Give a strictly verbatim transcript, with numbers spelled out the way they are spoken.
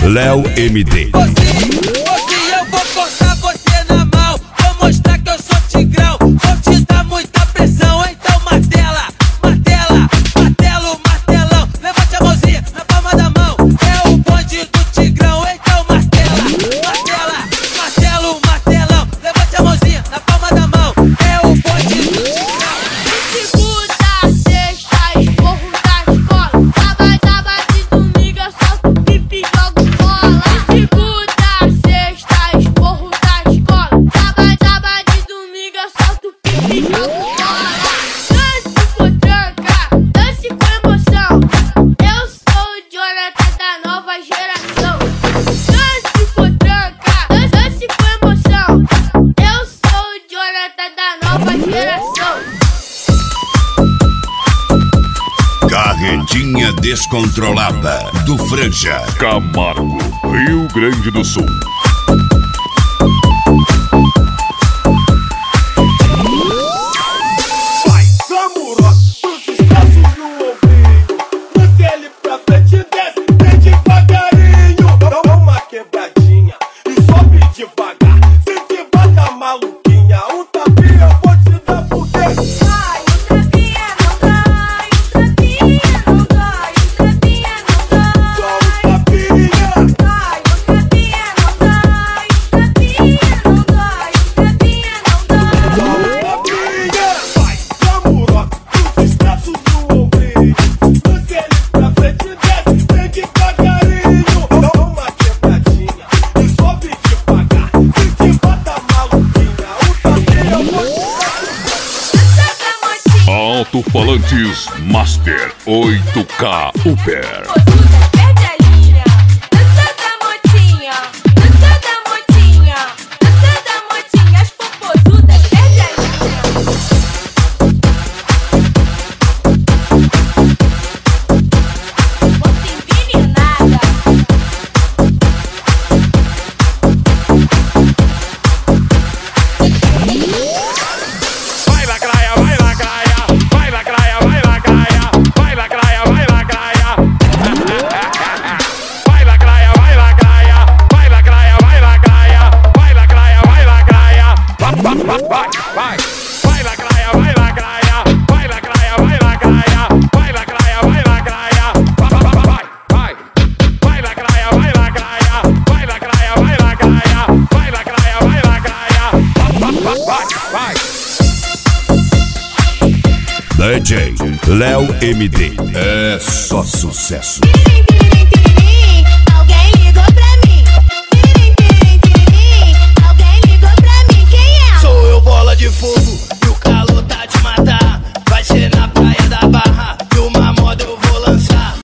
Léo M D. Carretinha descontrolada do Franja. Camargo, Rio Grande do Sul. Vai, Samuró, pros espaços no ombrinho. Lance ele pra frente e desce, vem devagarinho. Dá uma quebradinha e sobe devagar. Se te bata maluquinha, um tapinha eu vou te dar por dentro. Alto-falantes Master oito K Uber. D J Léo M D. É só sucesso.